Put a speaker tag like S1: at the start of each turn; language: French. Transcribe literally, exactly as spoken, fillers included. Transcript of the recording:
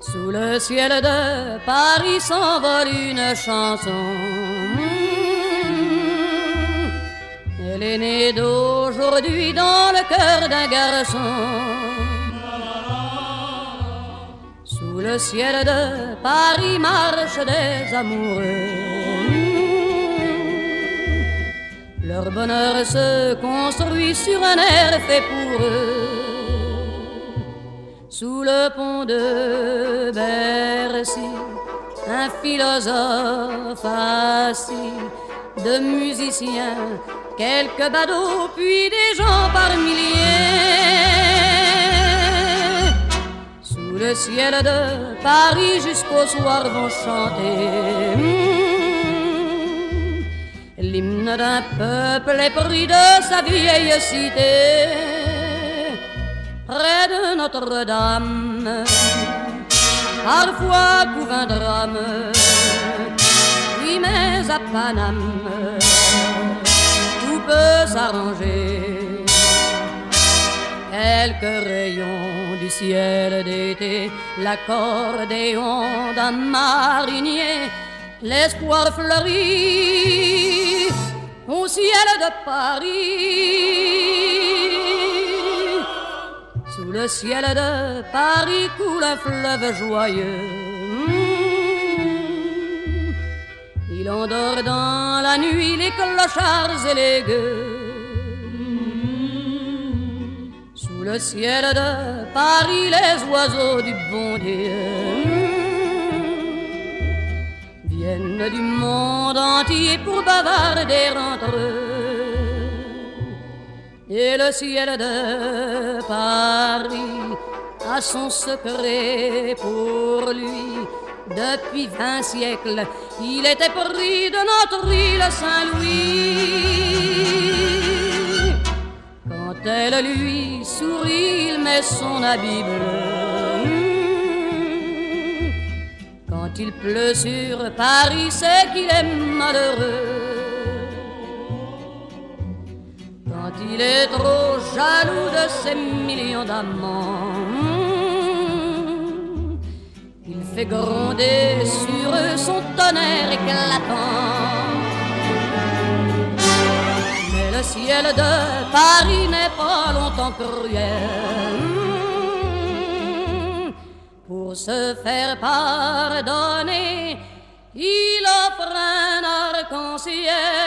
S1: Sous le ciel de Paris s'envole une chanson. Elle est née d'aujourd'hui dans le cœur d'un garçon. Sous le ciel de Paris marchent des amoureux. Leur bonheur se construit sur un air fait pour eux. Sous le pont de Bercy, un philosophe assis, de musiciens, quelques badauds, puis des gens par milliers. Sous le ciel de Paris jusqu'au soir vont chanter l'hymne d'un peuple épris de sa vieille cité. Près de Notre-Dame, parfois couvre un drame, oui mais à Paname, tout peut s'arranger. Quelques rayons du ciel d'été, l'accordéon d'un marinier, l'espoir fleurit au ciel de Paris. Sous le ciel de Paris coule un fleuve joyeux. Il endort dans la nuit les clochards et les gueux. Sous le ciel de Paris les oiseaux du bon Dieu viennent du monde entier pour bavarder entre eux. Et le ciel de Paris a son secret pour lui. Depuis vingt siècles, il était pris de notre île Saint-Louis. Quand elle lui sourit, il met son habit bleu. Quand il pleut sur Paris, c'est qu'il est malheureux. Quand il est trop jaloux de ses millions d'amants, il fait gronder sur eux son tonnerre éclatant. Mais le ciel de Paris n'est pas longtemps cruel. Pour se faire pardonner, il offre un arc-en-ciel.